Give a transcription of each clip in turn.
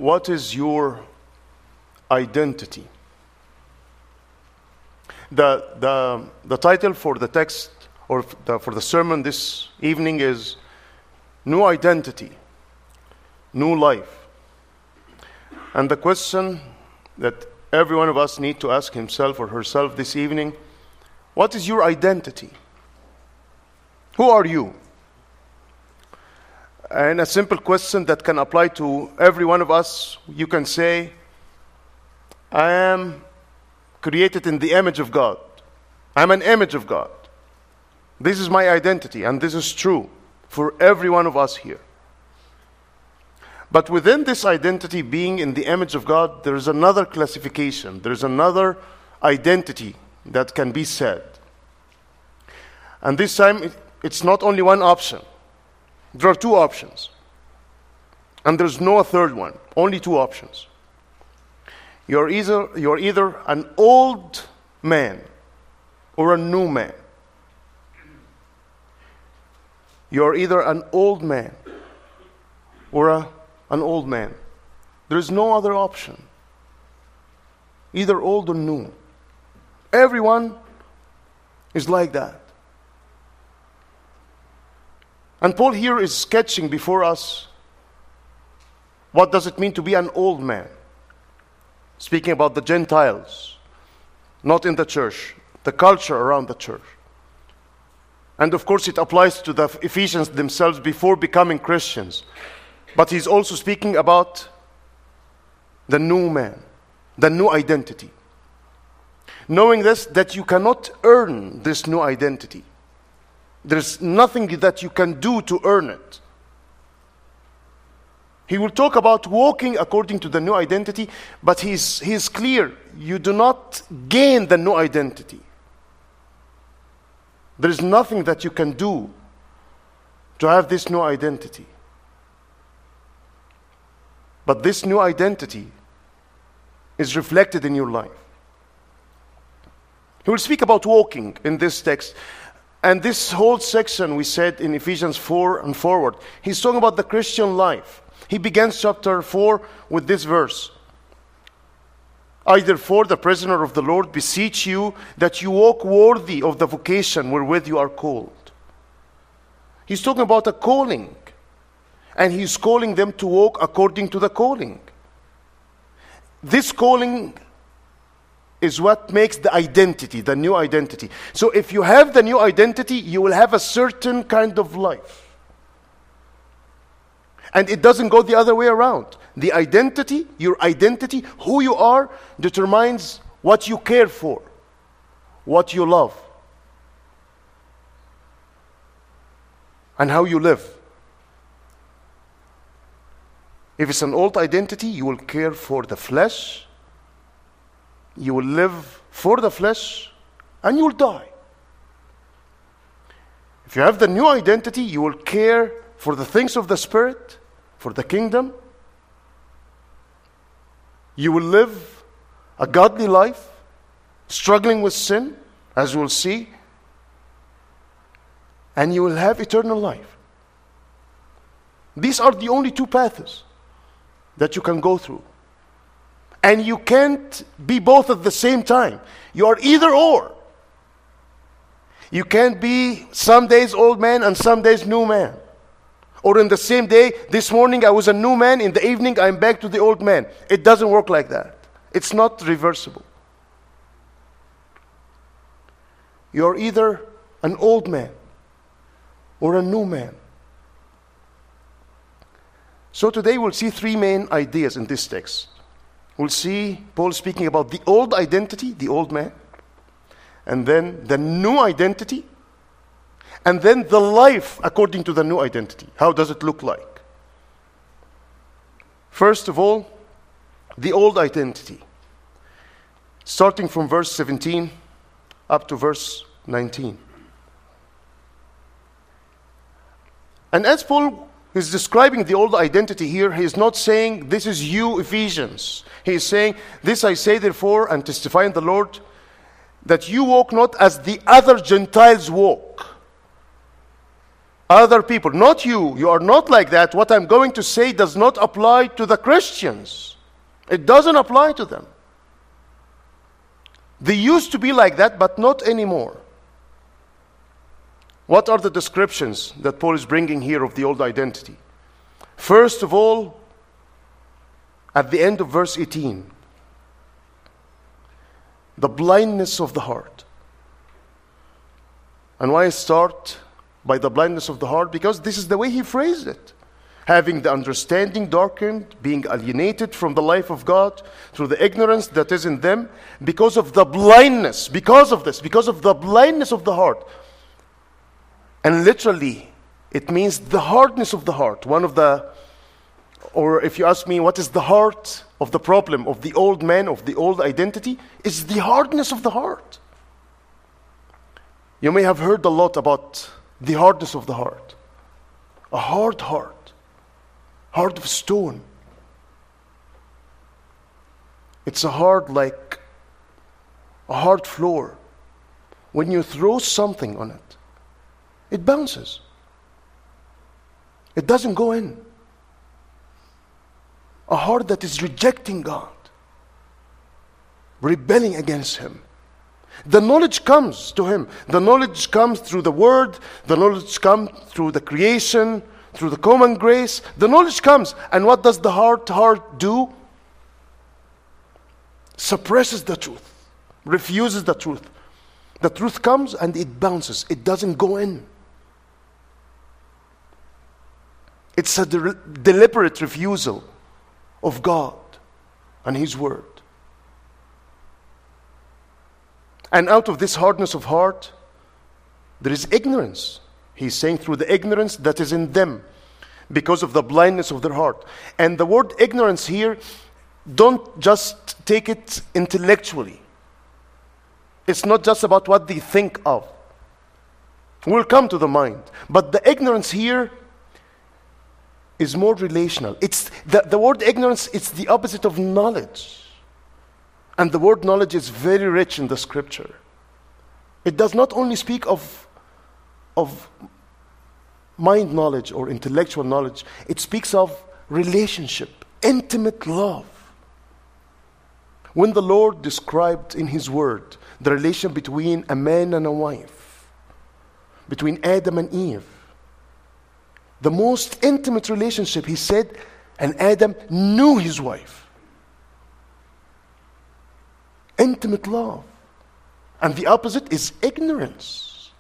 what is your identity? The title for the text or for the sermon this evening is New Identity, New Life. And the question that every one of us need to ask himself or herself this evening, what is your identity? Who are you? And a simple question that can apply to every one of us, you can say, I am created in the image of God. I'm an image of God. This is my identity, and this is true for every one of us here. But within this identity, being in the image of God, there is another classification. There is another identity that can be said. And this time, it's not only one option. There are two options. And there's no third one. Only two options. You're either an old man or a new man. You're either an old man or an old man. There is no other option. Either old or new. Everyone is like that. And Paul here is sketching before us what does it mean to be an old man. Speaking about the Gentiles, not in the church, the culture around the church. And of course it applies to the Ephesians themselves before becoming Christians. But he's also speaking about the new man, the new identity. Knowing this, that you cannot earn this new identity. There's nothing that you can do to earn it. He will talk about walking according to the new identity, but he's clear. You do not gain the new identity. There is nothing that you can do to have this new identity. But this new identity is reflected in your life. He will speak about walking in this text. And this whole section we said in Ephesians 4 and forward, he's talking about the Christian life. He begins chapter 4 with this verse. I therefore, the prisoner of the Lord, beseech you that you walk worthy of the vocation wherewith you are called. He's talking about a calling. And he's calling them to walk according to the calling. This calling is what makes the identity, the new identity. So if you have the new identity, you will have a certain kind of life. And it doesn't go the other way around. The identity, your identity, who you are, determines what you care for, what you love, and how you live. If it's an old identity, you will care for the flesh, you will live for the flesh, and you will die. If you have the new identity, you will care for the things of the Spirit, for the kingdom. You will live a godly life, struggling with sin, as we'll see, and you will have eternal life. These are the only two paths that you can go through. And you can't be both at the same time. You are either or. You can't be some days old man and some days new man. Or in the same day, this morning I was a new man, in the evening I'm back to the old man. It doesn't work like that. It's not reversible. You're either an old man or a new man. So today we'll see three main ideas in this text. We'll see Paul speaking about the old identity, the old man, and then the new identity, and then the life according to the new identity. How does it look like? First of all, the old identity. Starting from verse 17 up to verse 19. And as Paul is describing the old identity here, he is not saying, this is you, Ephesians. He is saying, this I say therefore, and testify in the Lord, that you walk not as the other Gentiles walk. Other people, not you. You are not like that. What I'm going to say does not apply to the Christians. It doesn't apply to them. They used to be like that, but not anymore. What are the descriptions that Paul is bringing here of the old identity? First of all, at the end of verse 18, the blindness of the heart. And why I start by the blindness of the heart? Because this is the way he phrased it. Having the understanding darkened, being alienated from the life of God through the ignorance that is in them, because of the blindness, because of the blindness of the heart. And literally, it means the hardness of the heart. Or if you ask me, what is the heart of the problem of the old man, of the old identity? Is the hardness of the heart. You may have heard a lot about the hardness of the heart. A hard heart. Heart of stone. It's a hard floor. When you throw something on it, it bounces. It doesn't go in. A heart that is rejecting God, rebelling against Him. The knowledge comes to him. The knowledge comes through the Word. The knowledge comes through the creation, through the common grace. The knowledge comes. And what does the heart do? Suppresses the truth. Refuses the truth. The truth comes and it bounces. It doesn't go in. It's a deliberate refusal of God and His Word. And out of this hardness of heart, there is ignorance. He's saying through the ignorance that is in them, because of the blindness of their heart. And the word ignorance here, don't just take it intellectually. It's not just about what they think of. We'll come to the mind. But the ignorance here is more relational. It's the word ignorance, it's the opposite of knowledge. And the word knowledge is very rich in the scripture. It does not only speak of mind knowledge or intellectual knowledge. It speaks of relationship, intimate love. When the Lord described in His Word the relation between a man and a wife, between Adam and Eve, the most intimate relationship, He said, and Adam knew his wife. Intimate love. And the opposite is ignorance.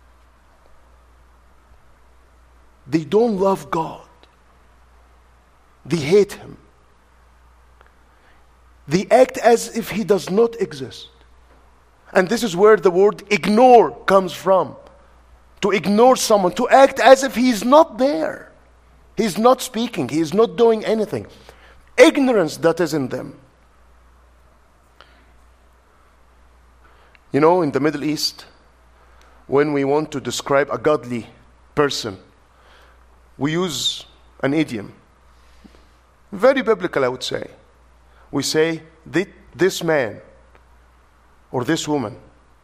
They don't love God. They hate Him. They act as if He does not exist. And this is where the word ignore comes from. To ignore someone, to act as if He is not there. He is not speaking. He is not doing anything. Ignorance that is in them. You know, in the Middle East, when we want to describe a godly person, we use an idiom. Very biblical, I would say. We say, this man or this woman,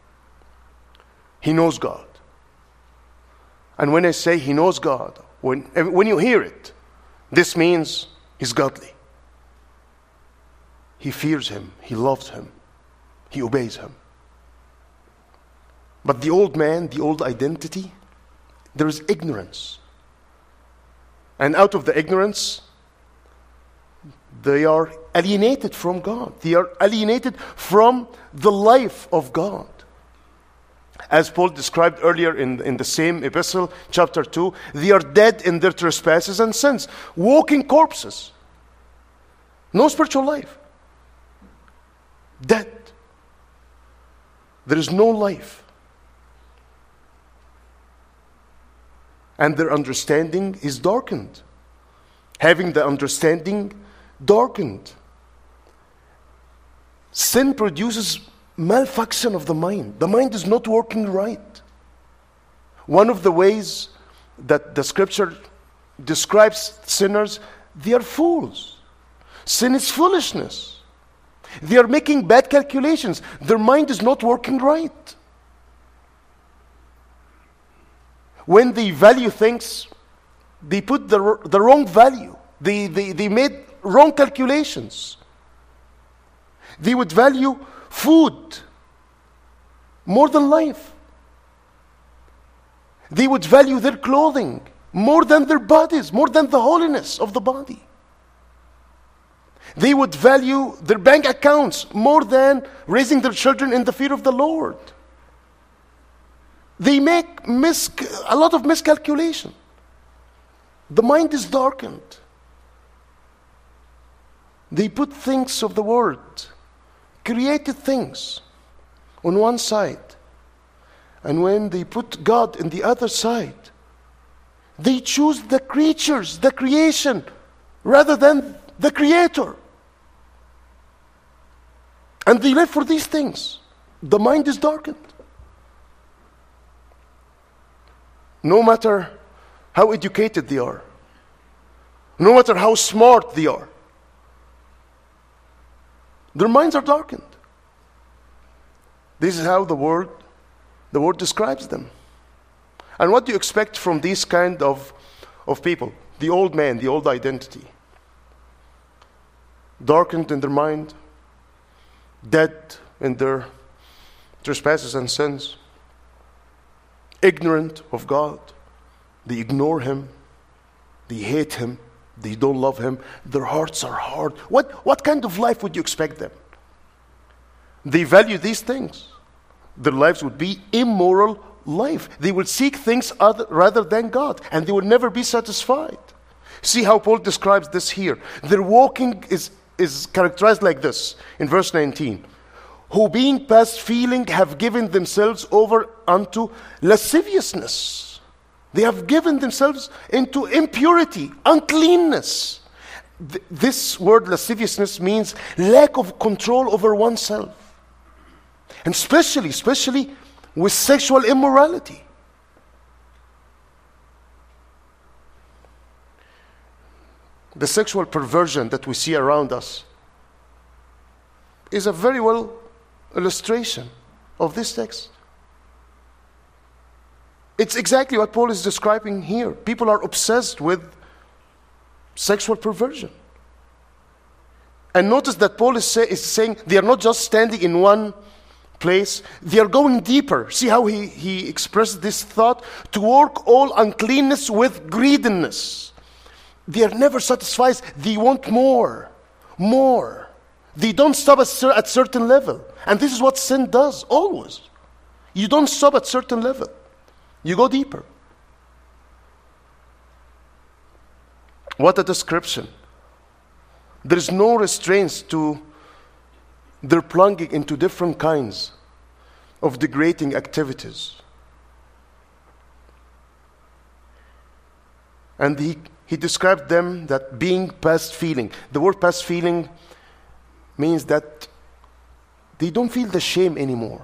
he knows God. And when I say he knows God, when you hear it, this means he's godly. He fears Him. He loves Him. He obeys Him. But the old man, the old identity, there is ignorance. And out of the ignorance, they are alienated from God. They are alienated from the life of God. As Paul described earlier in the same epistle, chapter 2, they are dead in their trespasses and sins, walking corpses. No spiritual life. Dead. There is no life. And their understanding is darkened. Having the understanding darkened. Sin produces malfunction of the mind. The mind is not working right. One of the ways that the scripture describes sinners, they are fools. Sin is foolishness. They are making bad calculations. Their mind is not working right. when they value things, they put the wrong value. They made wrong calculations. They would value food more than life. They would value their clothing more than their bodies, more than the holiness of the body. They would value their bank accounts more than raising their children in the fear of the Lord. They make a lot of miscalculation. The mind is darkened. They put things of the world, created things, on one side. And when they put God in the other side, they choose the creatures, the creation, rather than the Creator. And they live for these things. The mind is darkened. No matter how educated they are, no matter how smart they are, their minds are darkened. This is how the word describes them. And what do you expect from these kind of people? The old man, the old identity. Darkened in their mind, dead in their trespasses and sins, ignorant of God. They ignore Him. They hate Him. They don't love Him. Their hearts are hard. What kind of life would you expect them? They value these things. Their lives would be immoral life. They will seek things rather than God, and they will never be satisfied. See how Paul describes this here. Their walking is characterized like this in verse 19. Who being past feeling have given themselves over unto lasciviousness. They have given themselves into impurity, uncleanness. This word lasciviousness means lack of control over oneself. And especially with sexual immorality. The sexual perversion that we see around us is a very well illustration of this text. It's exactly what Paul is describing here. People are obsessed with sexual perversion. And notice that Paul is saying they are not just standing in one place, they are going deeper. See how he expresses this thought? To work all uncleanness with greediness. They are never satisfied. They want more. They don't stop at certain level. And this is what sin does, always. You don't stop at certain level. You go deeper. What a description. There is no restraints to their plunging into different kinds of degrading activities. And he described them that being past feeling. The word past feeling means that they don't feel the shame anymore.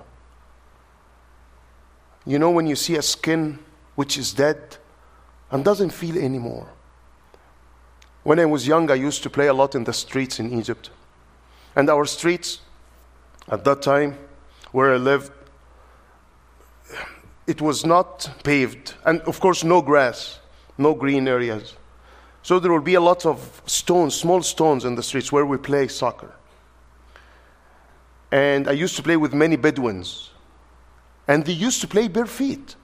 You know, when you see a skin which is dead and doesn't feel anymore. When I was young, I used to play a lot in the streets in Egypt. And our streets, at that time, where I lived, it was not paved. And of course, no grass, no green areas. So there will be a lot of stones, small stones in the streets where we play soccer. And I used to play with many Bedouins. And they used to play bare feet.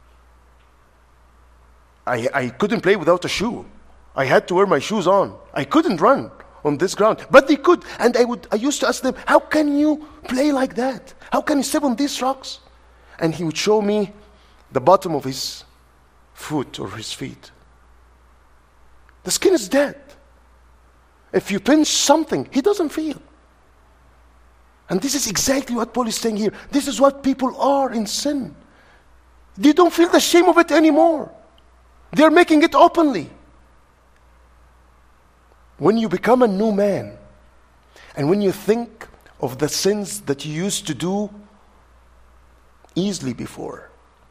I couldn't play without a shoe. I had to wear my shoes on. I couldn't run on this ground. But they could. And I used to ask them, how can you play like that? How can you step on these rocks? And he would show me the bottom of his foot or his feet. The skin is dead. If you pinch something, he doesn't feel. And this is exactly what Paul is saying here. This is what people are in sin. They don't feel the shame of it anymore. They're making it openly. When you become a new man, and when you think of the sins that you used to do easily before,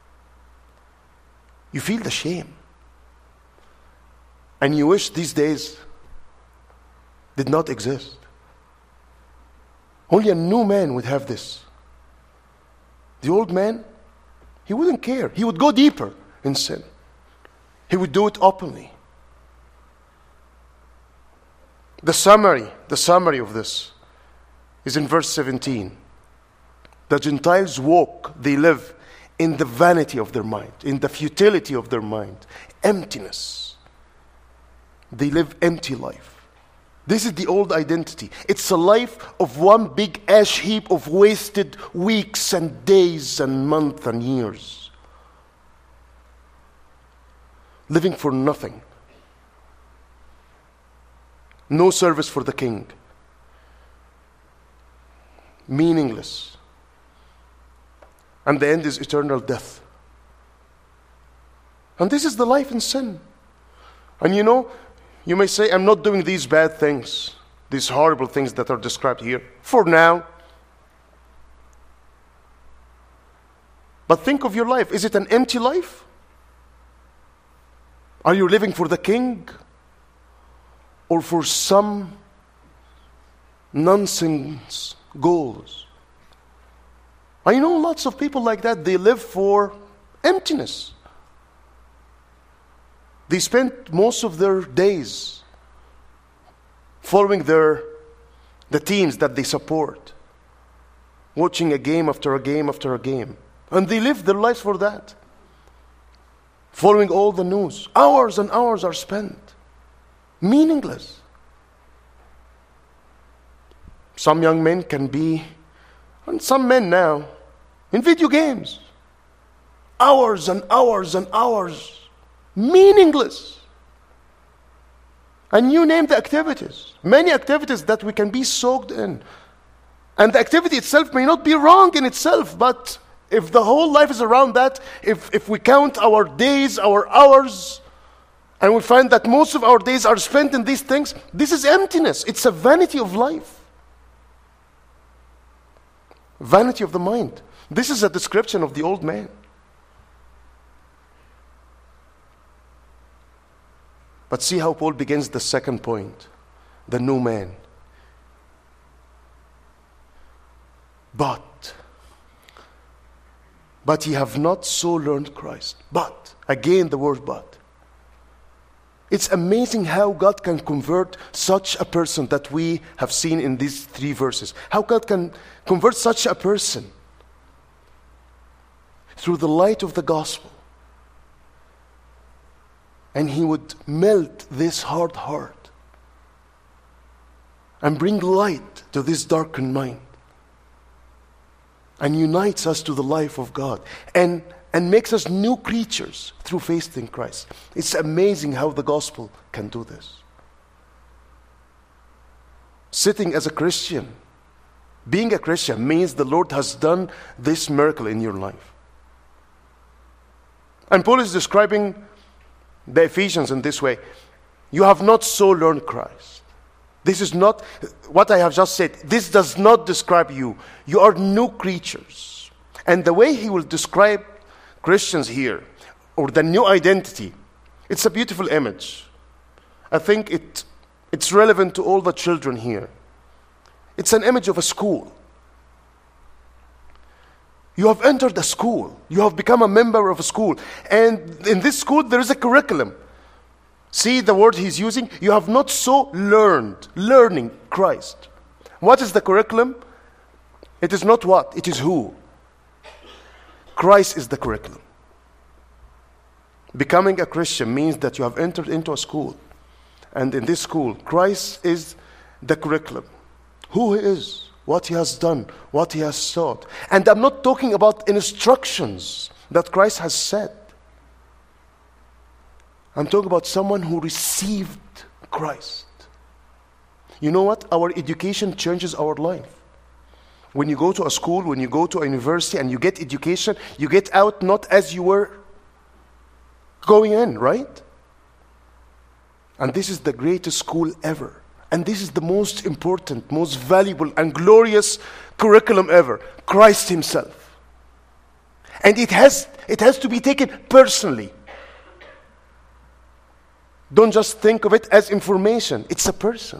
you feel the shame. And you wish these days did not exist. Only a new man would have this. The old man, he wouldn't care. He would go deeper. in sin. He would do it openly. The summary of this is in verse 17. The Gentiles walk, they live in the vanity of their mind, in the futility of their mind, emptiness. They live empty life. This is the old identity. It's a life of one big ash heap of wasted weeks and days and months and years. Living for nothing. No service for the king. Meaningless. And the end is eternal death. And this is the life in sin. And you may say, I'm not doing these bad things, these horrible things that are described here, for now. But think of your life. Is it an empty life? Are you living for the king? Or for some nonsense goals? I know lots of people like that. They live for emptiness. They spend most of their days following the teams that they support, watching a game after a game after a game. And they live their lives for that. Following all the news. Hours and hours are spent. Meaningless. Some young men can be, and some men now, in video games. Hours and hours and hours. Meaningless. And you name the activities. Many activities that we can be soaked in. And the activity itself may not be wrong in itself, but if the whole life is around that, if we count our days, our hours, and we find that most of our days are spent in these things, this is emptiness. It's a vanity of life. Vanity of the mind. This is a description of the old man. But see how Paul begins the second point. The new man. But ye have not so learned Christ. But, again the word but. It's amazing how God can convert such a person that we have seen in these 3 verses. How God can convert such a person through the light of the gospel. And he would melt this hard heart and bring light to this darkened mind. And unites us to the life of God. And makes us new creatures through faith in Christ. It's amazing how the gospel can do this. Sitting as a Christian, being a Christian means the Lord has done this miracle in your life. And Paul is describing the Ephesians in this way. You have not so learned Christ. This is not what I have just said. This does not describe you. You are new creatures. And the way he will describe Christians here, or the new identity, it's a beautiful image. I think it's relevant to all the children here. It's an image of a school. You have entered a school. You have become a member of a school. And in this school, there is a curriculum. See the word he's using? You have not so learning Christ. What is the curriculum? It is not what, it is who. Christ is the curriculum. Becoming a Christian means that you have entered into a school. And in this school, Christ is the curriculum. Who he is, what he has done, what he has taught. And I'm not talking about instructions that Christ has said. I'm talking about someone who received Christ. You know what? Our education changes our life. When you go to a school, when you go to a university and you get education, you get out not as you were going in, right? And this is the greatest school ever. And this is the most important, most valuable and glorious curriculum ever. Christ himself. And it has to be taken personally. Don't just think of it as information. It's a person.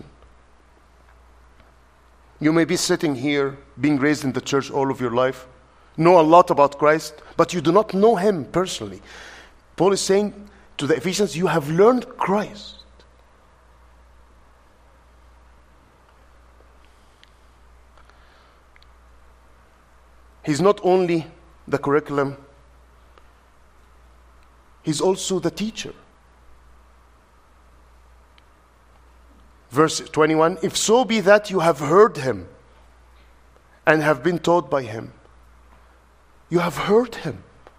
You may be sitting here, being raised in the church all of your life, know a lot about Christ, but you do not know him personally. Paul is saying to the Ephesians, you have learned Christ. He's not only the curriculum, he's also the teacher. Verse 21, if so be that you have heard him and have been taught by him. You have heard him.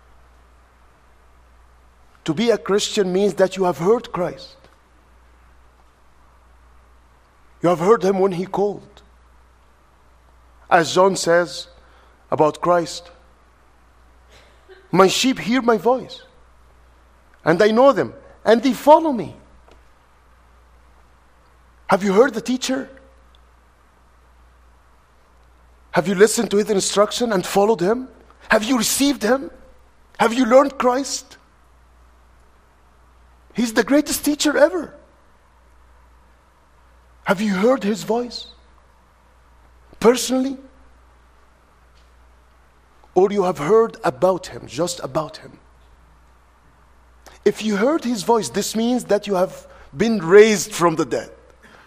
To be a Christian means that you have heard Christ. You have heard him when he called. As John says about Christ, my sheep hear my voice, and I know them, and they follow me. Have you heard the teacher? Have you listened to his instruction and followed him? Have you received him? Have you learned Christ? He's the greatest teacher ever. Have you heard his voice? Personally? Or you have heard about him, just about him? If you heard his voice, this means that you have been raised from the dead.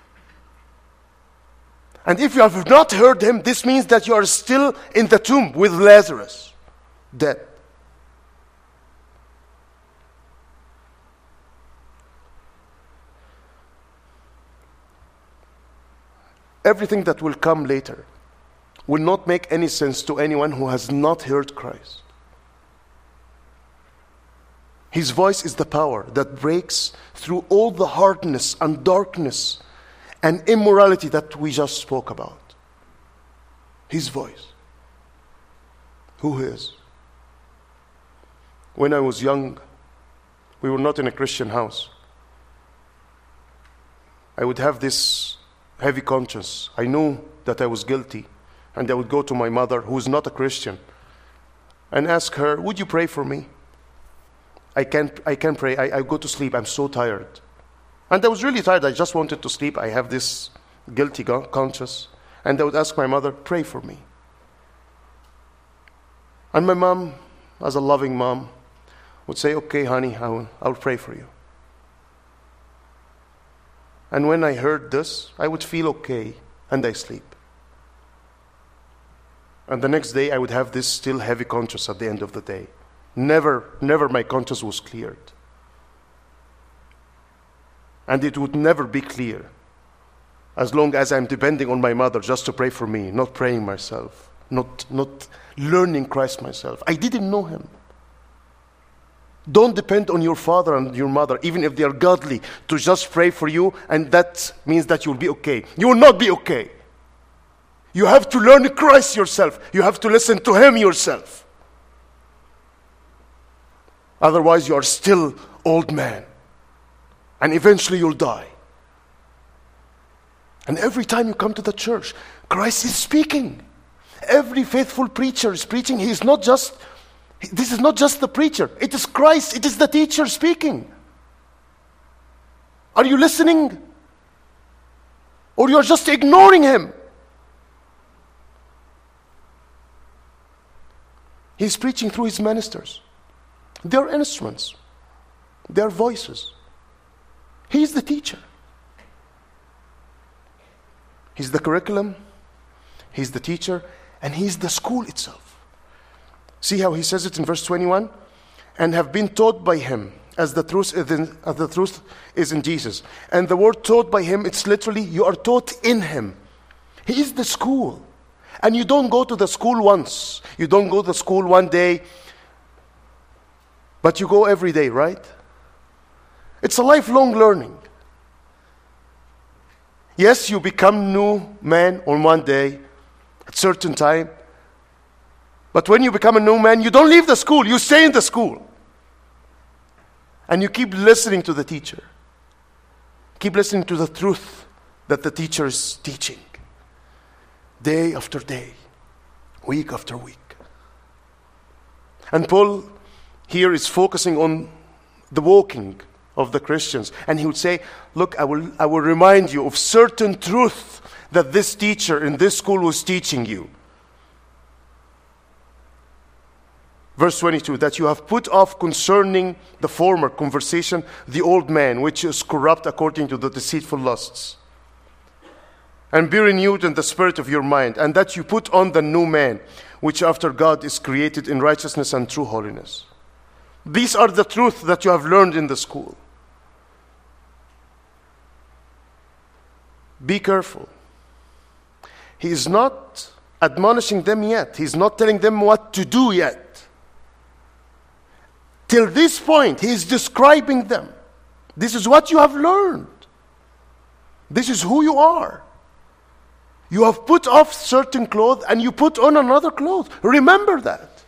And if you have not heard him, this means that you are still in the tomb with Lazarus, dead. Everything that will come later will not make any sense to anyone who has not heard Christ. His voice is the power that breaks through all the hardness and darkness and immorality that we just spoke about. His voice. Who he is. When I was young, we were not in a Christian house. I would have this heavy conscience. I knew that I was guilty. And I would go to my mother, who is not a Christian, and ask her, would you pray for me? I can't pray. I go to sleep. I'm so tired. And I was really tired. I just wanted to sleep. I have this guilty conscience. And I would ask my mother, pray for me. And my mom, as a loving mom, would say, okay, honey, I'll pray for you. And when I heard this, I would feel okay, and I sleep. And the next day, I would have this still heavy conscience at the end of the day. Never my conscience was cleared. And it would never be clear as long as I'm depending on my mother just to pray for me, not praying myself, not learning Christ myself. I didn't know him. Don't depend on your father and your mother, even if they are godly, to just pray for you, and that means that you'll be okay. You will not be okay. You have to learn Christ yourself. You have to listen to him yourself. Otherwise, you are still old man. And eventually you'll die. And every time you come to the church, Christ is speaking. Every faithful preacher is preaching. This is not just the preacher. It is Christ. It is the teacher speaking. Are you listening? Or you're just ignoring him? He's preaching through his ministers. They're instruments. They're voices. He's the teacher. He's the curriculum. He's the teacher. And he's the school itself. See how he says it in verse 21? And have been taught by him, as the truth is in Jesus. And the word taught by him, it's literally, you are taught in him. He is the school. And you don't go to the school once. You don't go to the school one day, but you go every day, right? It's a lifelong learning. Yes, you become new man on one day, at a certain time. But when you become a new man, you don't leave the school. You stay in the school. And you keep listening to the teacher. Keep listening to the truth that the teacher is teaching. Day after day. Week after week. And Paul here is focusing on the walking of the Christians. And he would say, look, I will remind you of certain truth that this teacher in this school was teaching you. Verse 22, that you have put off concerning the former conversation the old man, which is corrupt according to the deceitful lusts. And be renewed in the spirit of your mind, and that you put on the new man, which after God is created in righteousness and true holiness. These are the truths that you have learned in the school. Be careful. He is not admonishing them yet. He's not telling them what to do yet. Till this point, he is describing them. This is what you have learned. This is who you are. You have put off certain clothes and you put on another clothes. Remember that.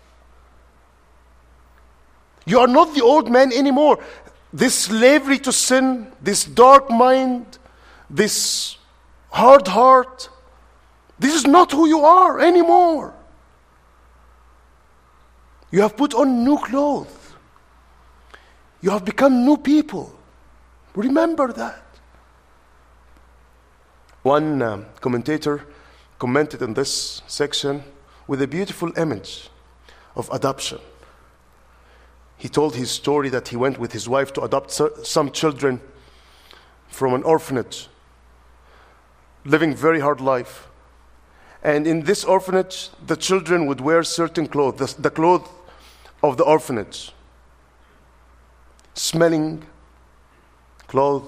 You are not the old man anymore. This slavery to sin, this dark mind, this hard heart, this is not who you are anymore. You have put on new clothes. You have become new people. Remember that. One commentator commented in this section with a beautiful image of adoption. He told his story that he went with his wife to adopt some children from an orphanage, living very hard life. And in this orphanage, the children would wear certain clothes, the clothes of the orphanage. Smelling clothes,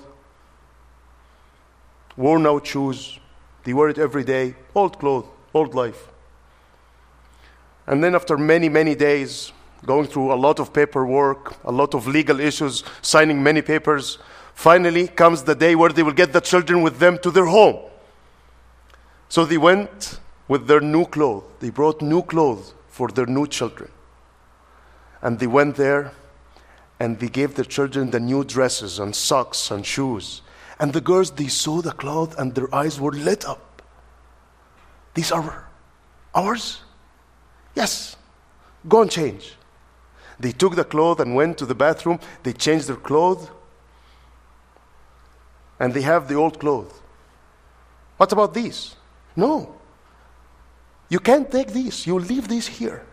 worn out shoes. They wear it every day. Old clothes, old life. And then after many, many days, going through a lot of paperwork, a lot of legal issues, signing many papers, finally comes the day where they will get the children with them to their home. So they went with their new clothes. They brought new clothes for their new children. And they went there and they gave their children the new dresses and socks and shoes. And the girls, they saw the cloth and their eyes were lit up. These are ours? Yes. Go and change. They took the clothes and went to the bathroom. They changed their clothes. And they have the old clothes. What about these? No. You can't take these. You'll leave these here.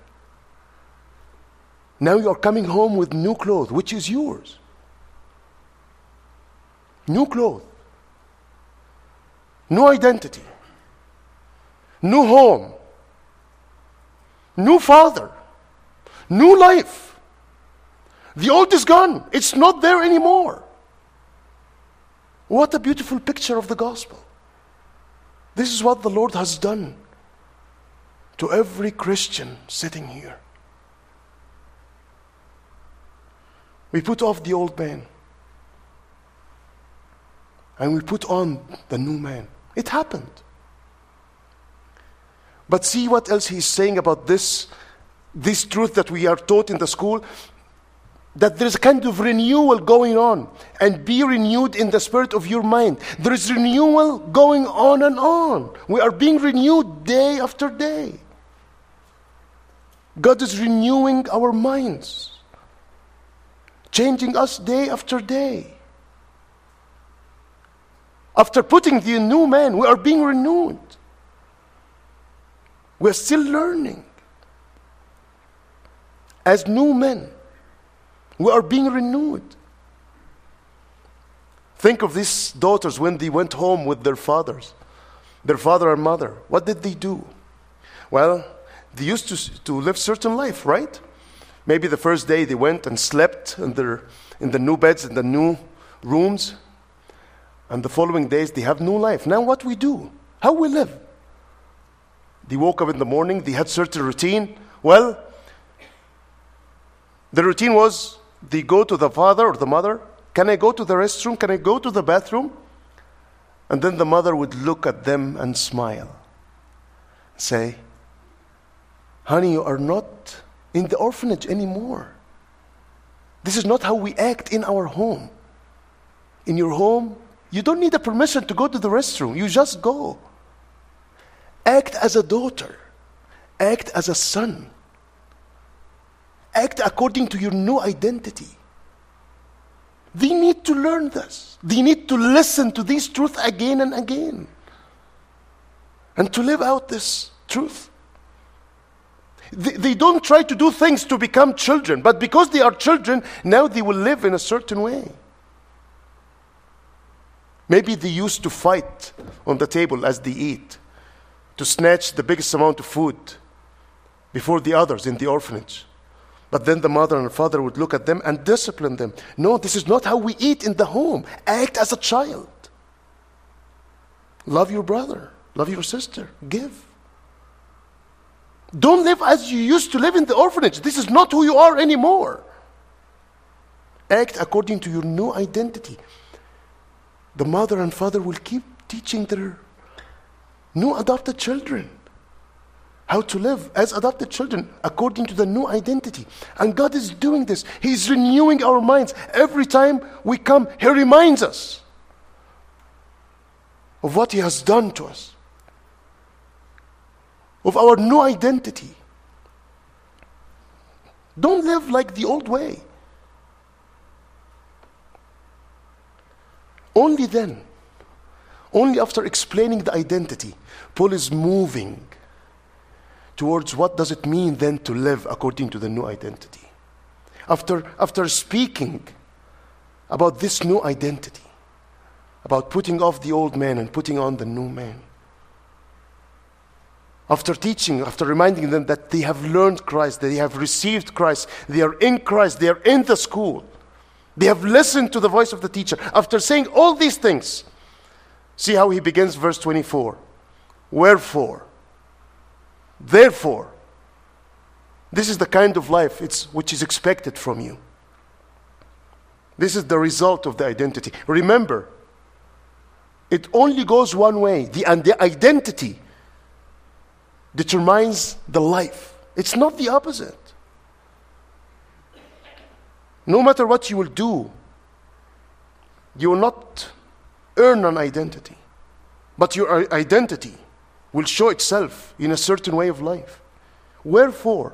Now you are coming home with new clothes, which is yours. New clothes. New identity. New home. New father. New life. The old is gone. It's not there anymore. What a beautiful picture of the gospel. This is what the Lord has done to every Christian sitting here. We put off the old man and we put on the new man. It happened. But see what else he's saying about this truth that we are taught in the school, that there's a kind of renewal going on. And be renewed in the spirit of your mind. There is renewal going on and on. We are being renewed day after day. God is renewing our minds, changing us day after day. After putting the new man, we are being renewed. We are still learning. As new men, we are being renewed. Think of these daughters when they went home with their fathers, their father and mother. What did they do? Well, they used to live certain life, right? Maybe the first day they went and slept in the new beds, in the new rooms. And the following days they have new life. Now what we do? How we live? They woke up in the morning, they had certain routine. Well, the routine was they go to the father or the mother. Can I go to the restroom? Can I go to the bathroom? And then the mother would look at them and smile. Say, honey, you are not in the orphanage anymore. This is not how we act in our home. In your home, you don't need a permission to go to the restroom. You just go. Act as a daughter. Act as a son. Act according to your new identity. They need to learn this. They need to listen to this truth again and again. And to live out this truth. They don't try to do things to become children, but because they are children, now they will live in a certain way. Maybe they used to fight on the table as they eat, to snatch the biggest amount of food before the others in the orphanage. But then the mother and father would look at them and discipline them. No, this is not how we eat in the home. Act as a child. Love your brother. Love your sister. Give. Don't live as you used to live in the orphanage. This is not who you are anymore. Act according to your new identity. The mother and father will keep teaching their new adopted children how to live as adopted children according to the new identity. And God is doing this. He's renewing our minds. Every time we come, He reminds us of what He has done to us, of our new identity. Don't live like the old way. Only then, only after explaining the identity, Paul is moving towards what does it mean then to live according to the new identity. After speaking about this new identity, about putting off the old man and putting on the new man, after teaching, after reminding them that they have learned Christ, that they have received Christ, they are in Christ, they are in the school, they have listened to the voice of the teacher. After saying all these things, see how he begins verse 24. Wherefore, therefore, this is the kind of life which is expected from you. This is the result of the identity. Remember, it only goes one way. And the identity determines the life. It's not the opposite. No matter what you will do, you will not earn an identity. But your identity will show itself in a certain way of life. Wherefore,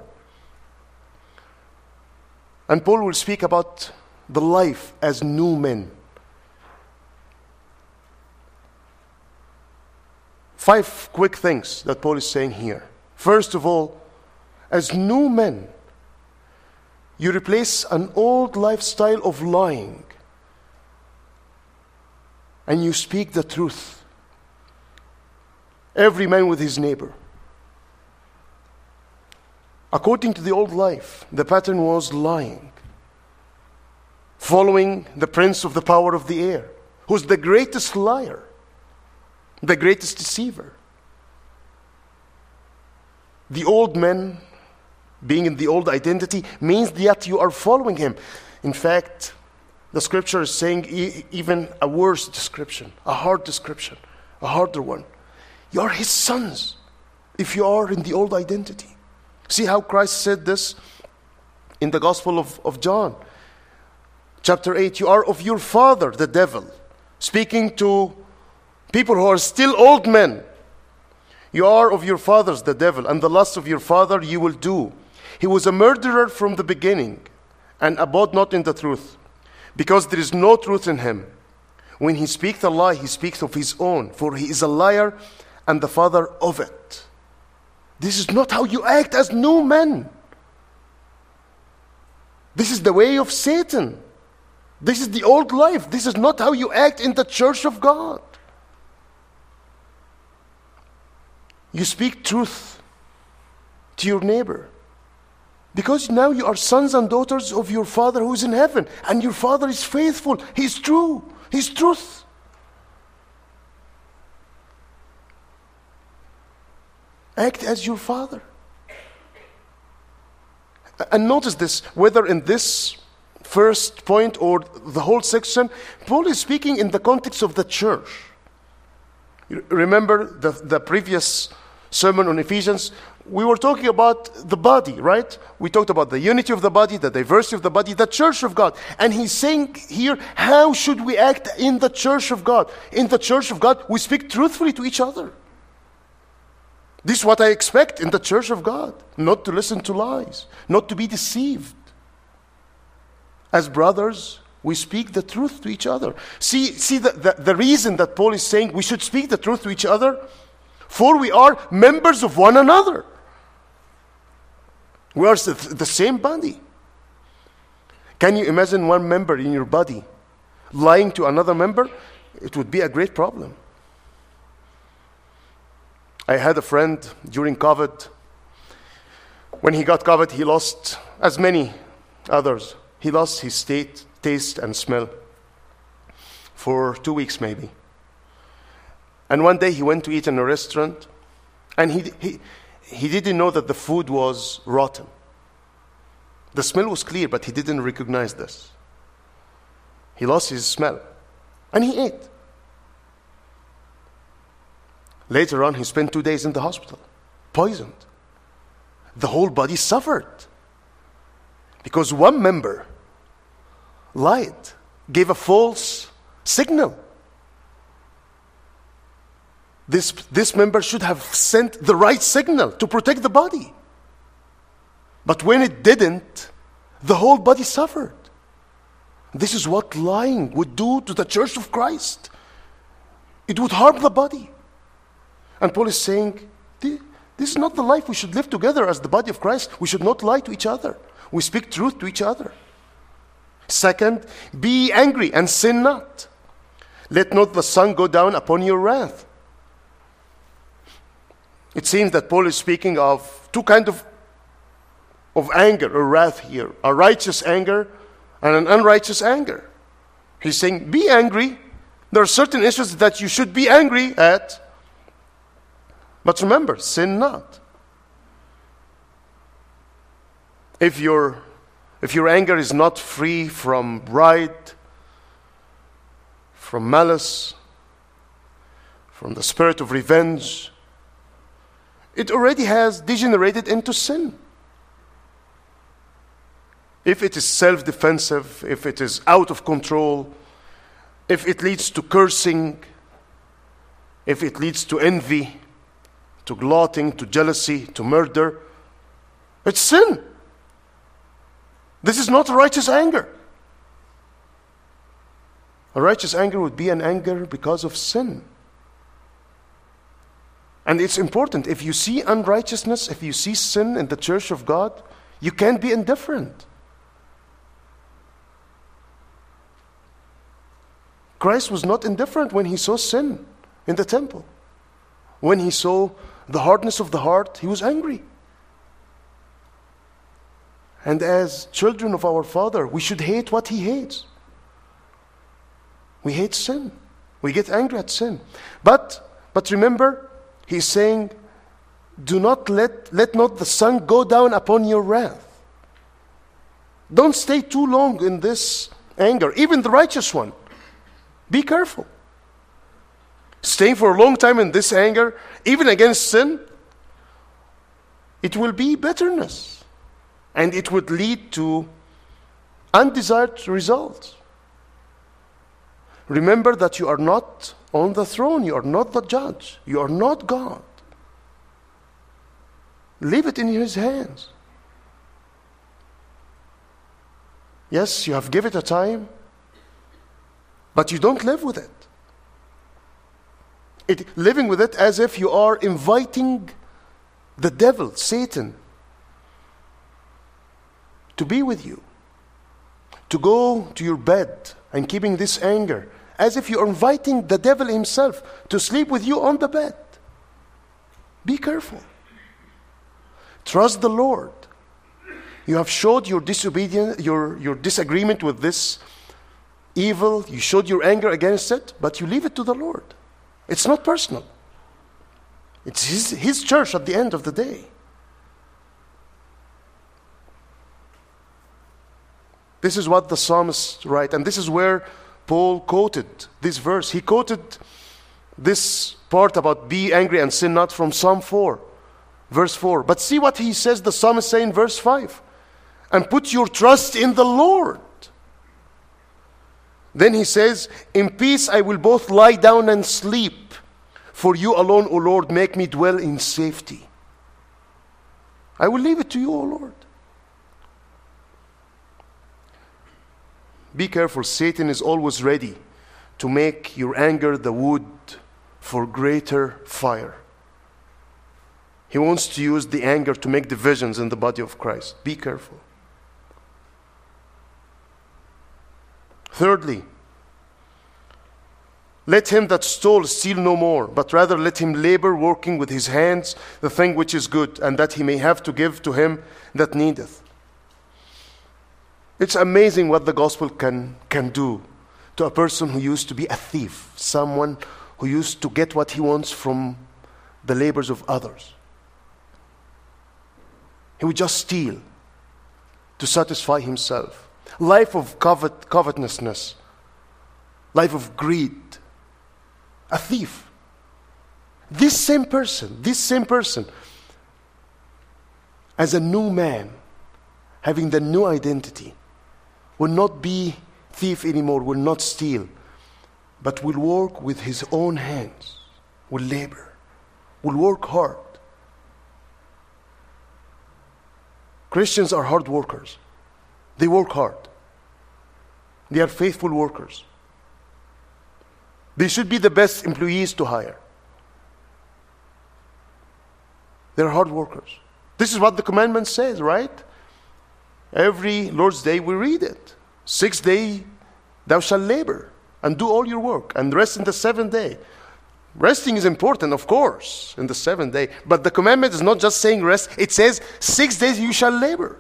and Paul will speak about the life as new men. 5 quick things that Paul is saying here. First of all, as new men, you replace an old lifestyle of lying and you speak the truth. Every man with his neighbor. According to the old life, the pattern was lying, following the prince of the power of the air, who's the greatest liar, the greatest deceiver. The old man, being in the old identity, means that you are following him. In fact, the scripture is saying even a worse description, a hard description, a harder one. You are his sons if you are in the old identity. See how Christ said this in the Gospel of John. Chapter 8, you are of your father, the devil. Speaking to people who are still old men. You are of your fathers, the devil, and the lust of your father you will do. He was a murderer from the beginning, and abode not in the truth, because there is no truth in him. When he speaks a lie, he speaks of his own, for he is a liar and the father of it. This is not how you act as new men. This is the way of Satan. This is the old life. This is not how you act in the church of God. You speak truth to your neighbor. Because now you are sons and daughters of your Father who is in heaven. And your Father is faithful. He is true. He is truth. Act as your Father. And notice this, whether in this first point or the whole section, Paul is speaking in the context of the church. Remember the previous sermon on Ephesians? We were talking about the body, right? We talked about the unity of the body, the diversity of the body, the church of God. And he's saying here, how should we act in the church of God? In the church of God, we speak truthfully to each other. This is what I expect in the church of God. Not to listen to lies, not to be deceived. As brothers, we speak the truth to each other. See the reason that Paul is saying we should speak the truth to each other? For we are members of one another. We are the same body. Can you imagine one member in your body lying to another member? It would be a great problem. I had a friend during COVID. When he got COVID, he lost, as many others, he lost his taste and smell for 2 weeks maybe. And one day he went to eat in a restaurant, and he didn't know that the food was rotten. The smell was clear, but he didn't recognize this. He lost his smell, and he ate. Later on, he spent 2 days in the hospital, poisoned. The whole body suffered because one member lied, gave a false signal. This member should have sent the right signal to protect the body. But when it didn't, the whole body suffered. This is what lying would do to the church of Christ. It would harm the body. And Paul is saying, this is not the life we should live together as the body of Christ. We should not lie to each other. We speak truth to each other. Second, be angry and sin not. Let not the sun go down upon your wrath. It seems that Paul is speaking of two kinds of anger or wrath here. A righteous anger and an unrighteous anger. He's saying, be angry. There are certain issues that you should be angry at. But remember, sin not. If your anger is not free from pride, from malice, from the spirit of revenge, it already has degenerated into sin. If it is self-defensive, if it is out of control, if it leads to cursing, if it leads to envy, to gloating, to jealousy, to murder, it's sin. This is not a righteous anger. A righteous anger would be an anger because of sin. And it's important, if you see unrighteousness, if you see sin in the church of God, you can't be indifferent. Christ was not indifferent when he saw sin in the temple. When he saw the hardness of the heart, he was angry. And as children of our Father, we should hate what he hates. We hate sin. We get angry at sin. But remember, he's saying, do not let not the sun go down upon your wrath. Don't stay too long in this anger, even the righteous one. Be careful. Staying for a long time in this anger, even against sin, it will be bitterness. And it would lead to undesired results. Remember that you are not on the throne. You are not the judge. You are not God. Leave it in his hands. Yes, you have given it a time, but you don't live with it. Living with it as if you are inviting the devil, Satan, to be with you, to go to your bed and keeping this anger, as if you are inviting the devil himself to sleep with you on the bed. Be careful. Trust the Lord. You have showed your disobedience, your disagreement with this evil. You showed your anger against it, but you leave it to the Lord. It's not personal. It's his church at the end of the day. This is what the psalmist writes, and this is where Paul quoted this verse. He quoted this part about be angry and sin not from Psalm 4, verse 4. But see what he says, the psalmist saying in verse 5. And put your trust in the Lord. Then he says, in peace I will both lie down and sleep. For you alone, O Lord, make me dwell in safety. I will leave it to you, O Lord. Be careful, Satan is always ready to make your anger the wood for greater fire. He wants to use the anger to make divisions in the body of Christ. Be careful. Thirdly, let him that stole steal no more, but rather let him labor, working with his hands the thing which is good, and that he may have to give to him that needeth. It's amazing what the gospel can do to a person who used to be a thief, someone who used to get what he wants from the labors of others. He would just steal to satisfy himself. Life of covetousness, life of greed. A thief. This same person, as a new man, having the new identity, will not be thief anymore, will not steal, but will work with his own hands, will labor, will work hard. Christians are hard workers. They work hard. They are faithful workers. They should be the best employees to hire. They're hard workers. This is what the commandment says, right? Every Lord's Day we read it. 6th day thou shalt labor and do all your work, and rest in the 7th day. Resting is important, of course, in the 7th day. But the commandment is not just saying rest. It says 6 days you shall labor.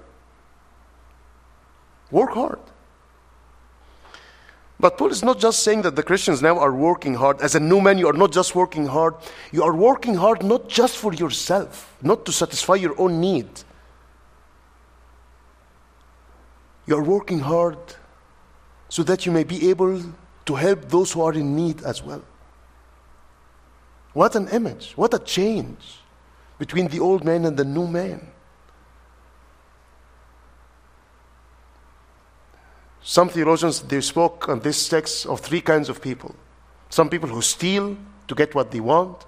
Work hard. But Paul is not just saying that the Christians now are working hard. As a new man, you are not just working hard. You are working hard not just for yourself, not to satisfy your own need. You are working hard so that you may be able to help those who are in need as well. What an image, what a change between the old man and the new man. Some theologians, they spoke on this text of 3 kinds of people. Some people who steal to get what they want.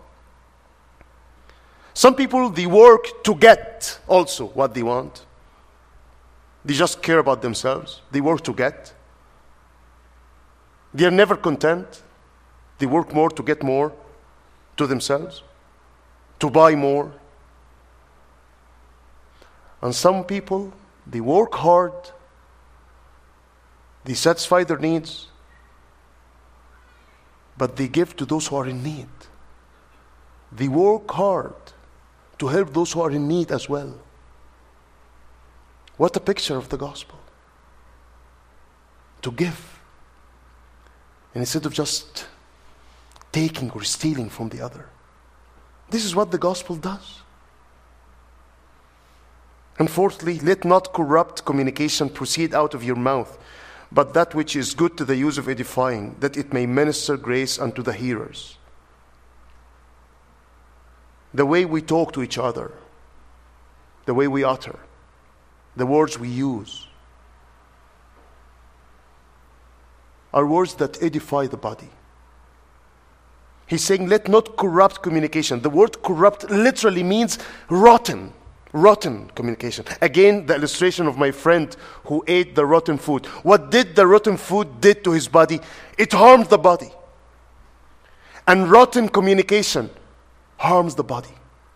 Some people, they work to get also what they want. They just care about themselves. They work to get. They are never content. They work more to get more to themselves, to buy more. And some people, they work hard. They satisfy their needs, but they give to those who are in need. They work hard to help those who are in need as well. What a picture of the gospel. To give. And instead of just taking or stealing from the other. This is what the gospel does. And fourthly, let not corrupt communication proceed out of your mouth, but that which is good to the use of edifying, that it may minister grace unto the hearers. The way we talk to each other, the way we utter, the words we use, are words that edify the body. He's saying, let not corrupt communication. The word corrupt literally means rotten. Rotten communication. Again, the illustration of my friend who ate the rotten food. What did the rotten food did to his body? It harmed the body. And rotten communication harms the body.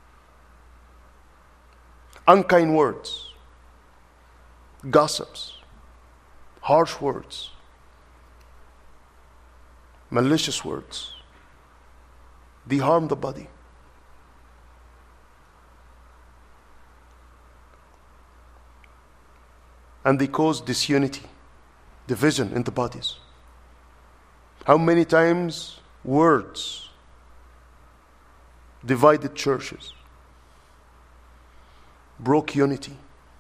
Unkind words, gossips, harsh words, malicious words, they harm the body. And they cause disunity, division in the bodies. How many times words divided churches, broke unity.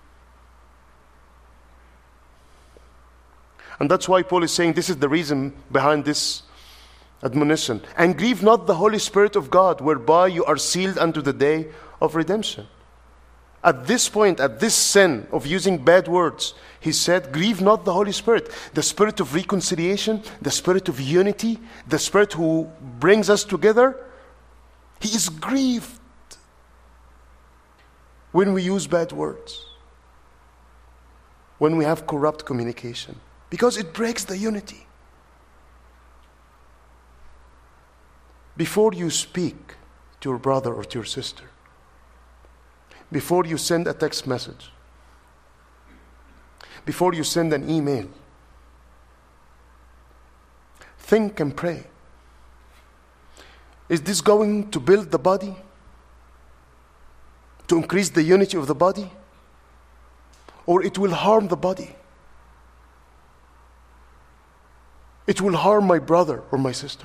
And that's why Paul is saying this is the reason behind this admonition. And grieve not the Holy Spirit of God, whereby you are sealed unto the day of redemption. At this point, at this sin of using bad words, he said, grieve not the Holy Spirit. The Spirit of reconciliation, the Spirit of unity, the Spirit who brings us together. He is grieved when we use bad words, when we have corrupt communication, because it breaks the unity. Before you speak to your brother or to your sister, before you send a text message, before you send an email. Think and pray. Is this going to build the body? To increase the unity of the body? Or it will harm the body? It will harm my brother or my sister.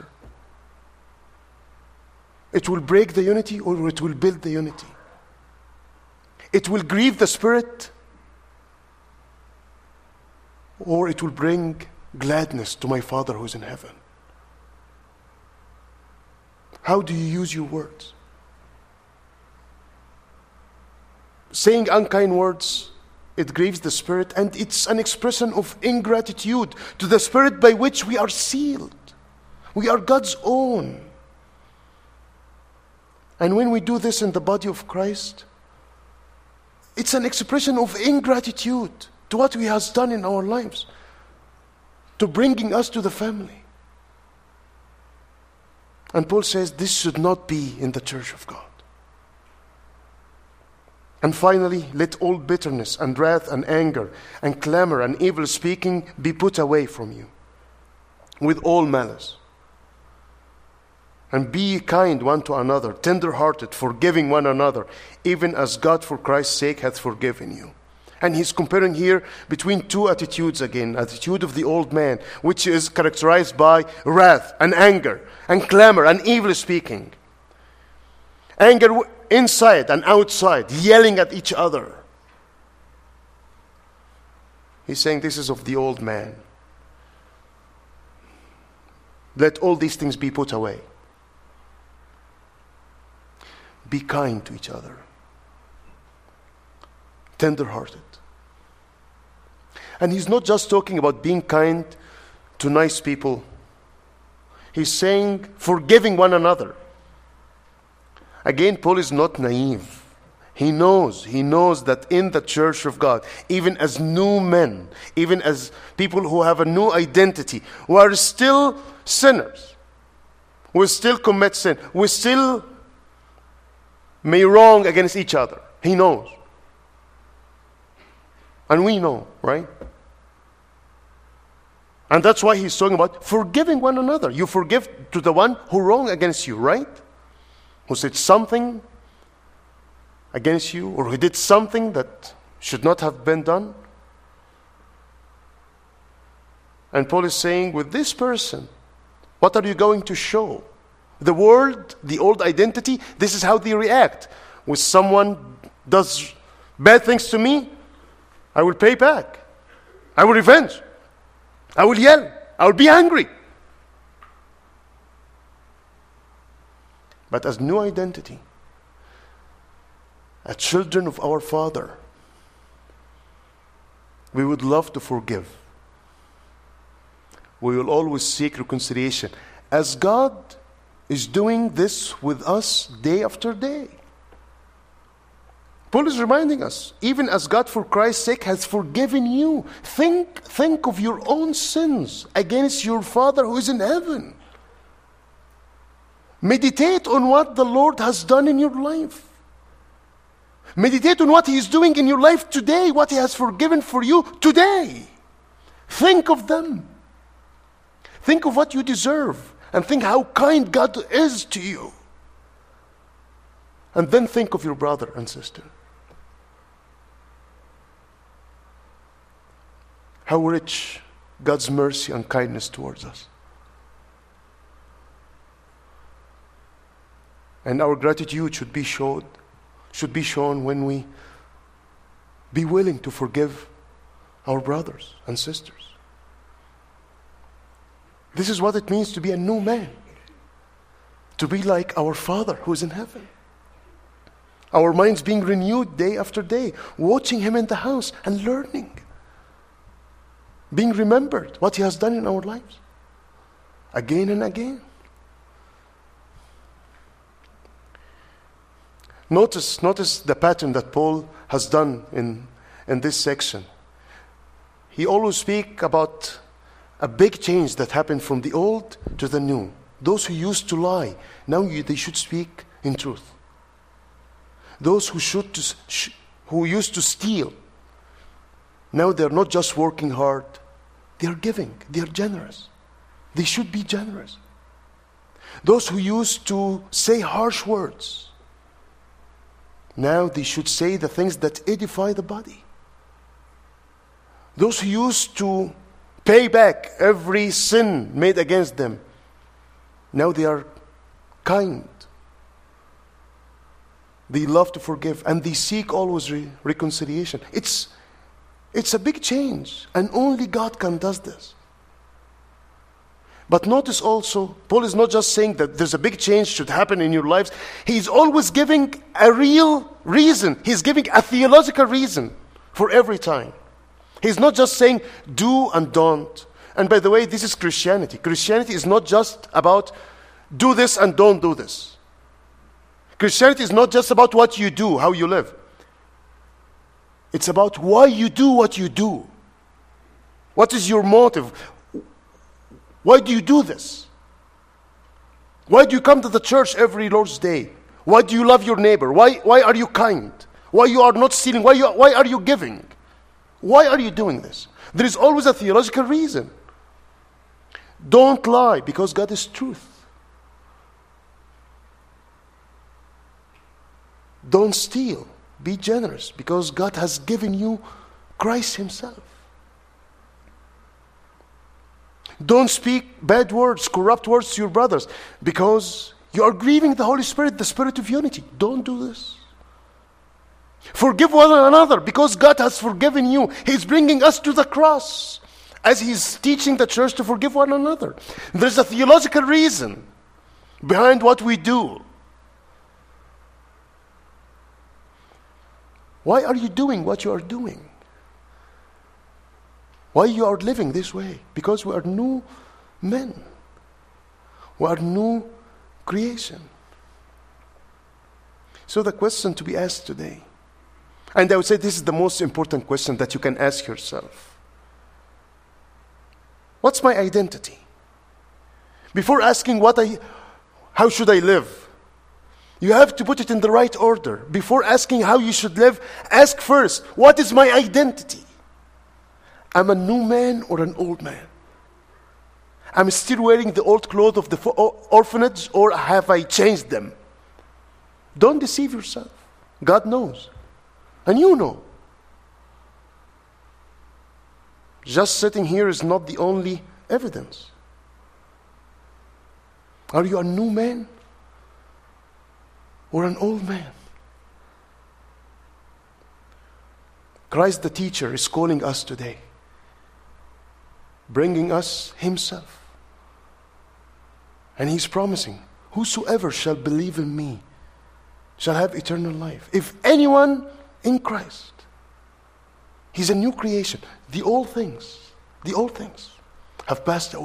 It will break the unity or it will build the unity. It will grieve the Spirit or it will bring gladness to my Father who is in heaven. How do you use your words? Saying unkind words, it grieves the Spirit, and it's an expression of ingratitude to the Spirit by which we are sealed. We are God's own. And when we do this in the body of Christ, it's an expression of ingratitude to what He has done in our lives, to bringing us to the family. And Paul says this should not be in the church of God. And finally, let all bitterness and wrath and anger and clamor and evil speaking be put away from you, with all malice. And be kind one to another, tender-hearted, forgiving one another, even as God for Christ's sake hath forgiven you. And he's comparing here between two attitudes again. Attitude of the old man, which is characterized by wrath and anger and clamor and evil speaking. Anger inside and outside, yelling at each other. He's saying this is of the old man. Let all these things be put away. Be kind to each other. Tender-hearted. And he's not just talking about being kind to nice people. He's saying forgiving one another. Again, Paul is not naive. He knows that in the church of God, even as new men, even as people who have a new identity, who are still sinners, we still commit sin, we still may wrong against each other. He knows. And we know, right? And that's why he's talking about forgiving one another. You forgive to the one who wronged against you, right? Who said something against you, or who did something that should not have been done. And Paul is saying, with this person, what are you going to show? The world, the old identity, this is how they react. When someone does bad things to me, I will pay back. I will revenge. I will yell. I will be angry. But as new identity, as children of our Father, we would love to forgive. We will always seek reconciliation, as God is doing this with us day after day. Paul is reminding us, even as God for Christ's sake has forgiven you, think of your own sins against your Father who is in heaven. Meditate on what the Lord has done in your life. Meditate on what He is doing in your life today, what He has forgiven for you today. Think of them. Think of what you deserve, and think how kind God is to you. And then think of your brother and sister. How rich God's mercy and kindness towards us. And our gratitude should be shown when we be willing to forgive our brothers and sisters. This is what it means to be a new man. To be like our Father who is in heaven. Our minds being renewed day after day, watching Him in the house and learning. Being remembered what He has done in our lives. Again and again. Notice the pattern that Paul has done in this section. He always speaks about a big change that happened from the old to the new. Those who used to lie, now they should speak in truth. Those who used to steal, now they're not just working hard, they're giving, they're generous. They should be generous. Those who used to say harsh words, now they should say the things that edify the body. Those who used to pay back every sin made against them, now they are kind. They love to forgive, and they seek always reconciliation. It's a big change, and only God can do this. But notice also, Paul is not just saying that there's a big change should happen in your lives. He's always giving a real reason. He's giving a theological reason for every time. He's not just saying do and don't. And by the way, this is Christianity. Christianity is not just about do this and don't do this. Christianity is not just about what you do, how you live. It's about why you do what you do. What is your motive? Why do you do this? Why do you come to the church every Lord's Day? Why do you love your neighbor? Why are you kind? Why you are not stealing? Why are you giving? Why are you doing this? There is always a theological reason. Don't lie, because God is truth. Don't steal. Be generous, because God has given you Christ Himself. Don't speak bad words, corrupt words to your brothers, because you are grieving the Holy Spirit, the Spirit of unity. Don't do this. Forgive one another, because God has forgiven you. He's bringing us to the cross as He's teaching the church to forgive one another. There's a theological reason behind what we do. Why are you doing what you are doing? Why you are living this way? Because we are new men. We are new creation. So the question to be asked today, and I would say this is the most important question that you can ask yourself. What's my identity? Before asking how should I live? You have to put it in the right order. Before asking how you should live, ask first, what is my identity? I'm a new man or an old man? I'm still wearing the old clothes of the orphanage, or have I changed them? Don't deceive yourself. God knows. And you know. Just sitting here is not the only evidence. Are you a new man or an old man? Christ the teacher is calling us today, bringing us Himself. And He's promising, whosoever shall believe in me shall have eternal life. If anyone in Christ, he's a new creation. The old things have passed away.